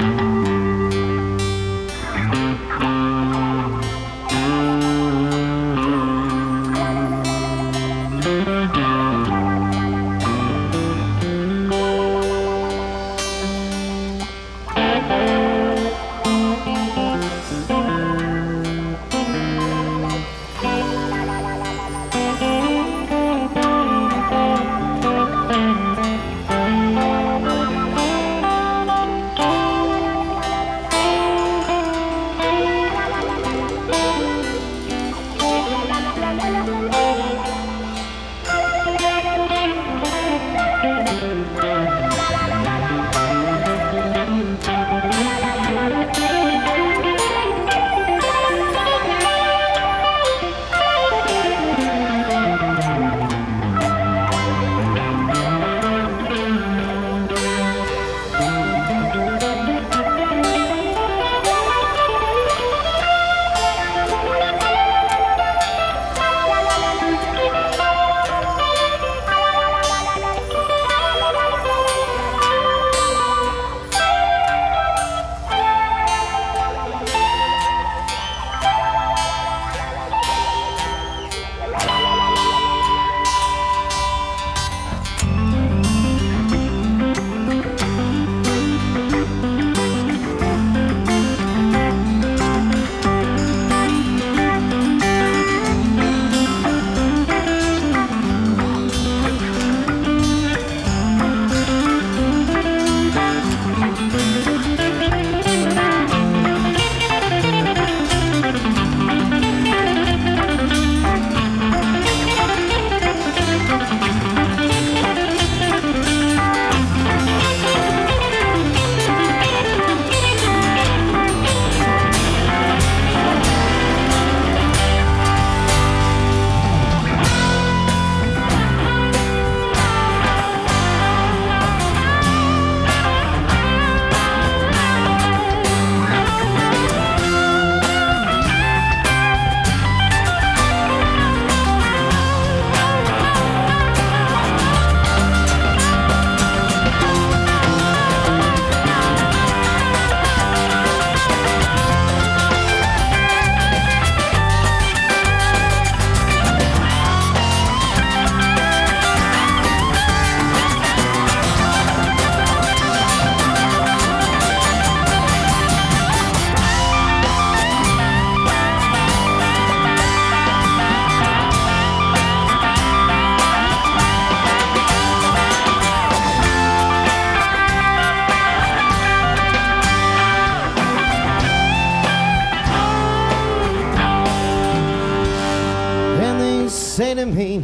say to me,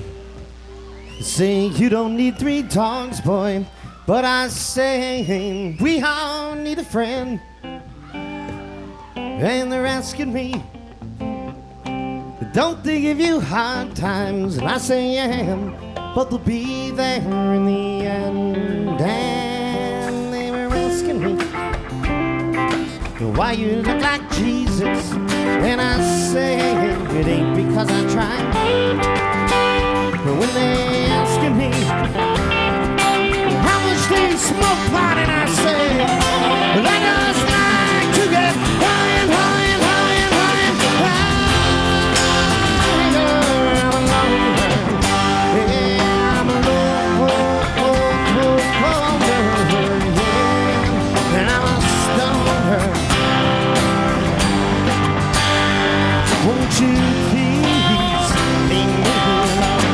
say you don't need 3 dogs, boy, but I say we all need a friend. And they're asking me, don't they give you hard times? And I say I am, but they'll be there in the end. And they were asking me, why you look like Jesus? And I say it ain't because I tried. But when they asking me how much they smoke pot, and I say I just like to get high and high and high and high and higher. Yeah, I'm a low, yeah, and I'm a stoner. Won't you please leave me alone?